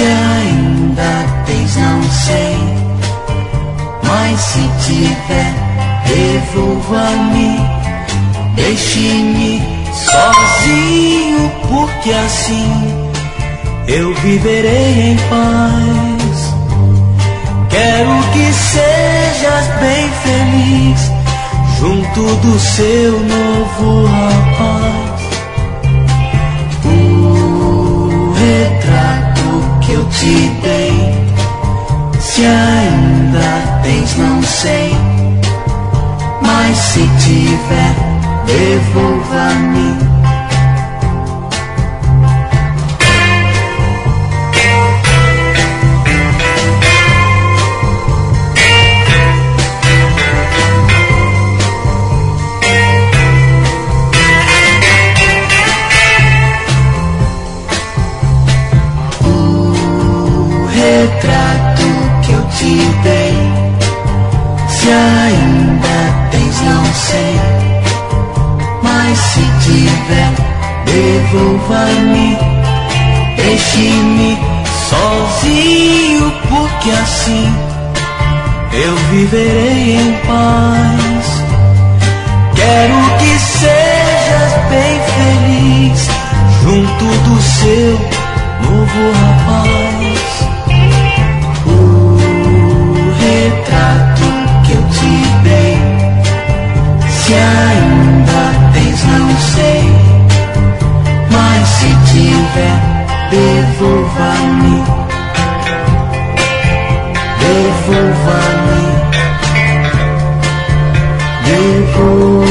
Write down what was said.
Se ainda tens, não sei, mas se tiver, devolva-me. Deixe-me sozinho, porque assim eu viverei em paz. Quero que sejas bem feliz junto do seu novo rapaz. O retrato que eu te dei, se ainda tens, não sei, mas se tiver, devolva-me. Retrato que eu te dei, se ainda tens, não sei, mas se tiver, devolva-me. Deixe-me sozinho, porque assim eu viverei em paz. Quero que sejas bem feliz junto do seu novo rapaz. Retrato que eu te dei, se ainda tens, não sei, mas se tiver, devolva-me. Devolva-me. Devolva-me.